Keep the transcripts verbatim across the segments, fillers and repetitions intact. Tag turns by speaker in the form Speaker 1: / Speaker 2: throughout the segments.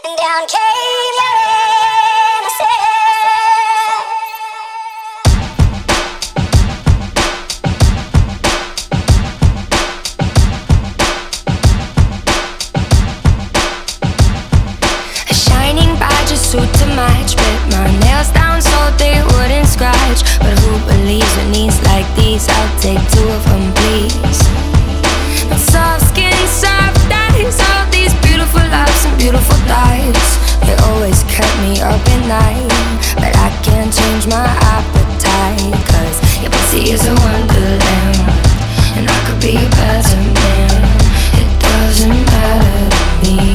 Speaker 1: Down came your innocence. A shining badge, a suit to match, bit my nails down so they wouldn't scratch. But who believes in needs like these? I'll take two of them, please. But soft skin, soft eyes, all these beautiful loves and beautiful thighs. They always kept me up at night, but I can't change my appetite. Cause your pussy is a wonderland, and I could be a better man. It doesn't matter to me.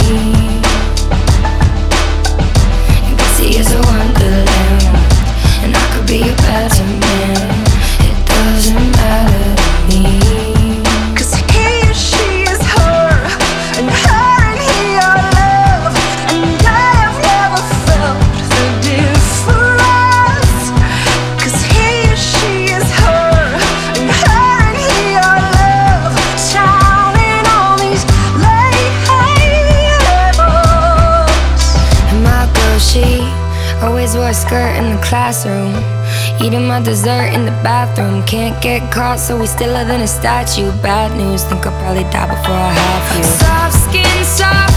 Speaker 1: Your pussy is a wonderland, and I could be a better man. It doesn't matter to me. Always wore a skirt in the classroom, eating my dessert in the bathroom. Can't get caught, so we stiller than a statue. Bad news, think I'll probably die before I have you. Soft skin, soft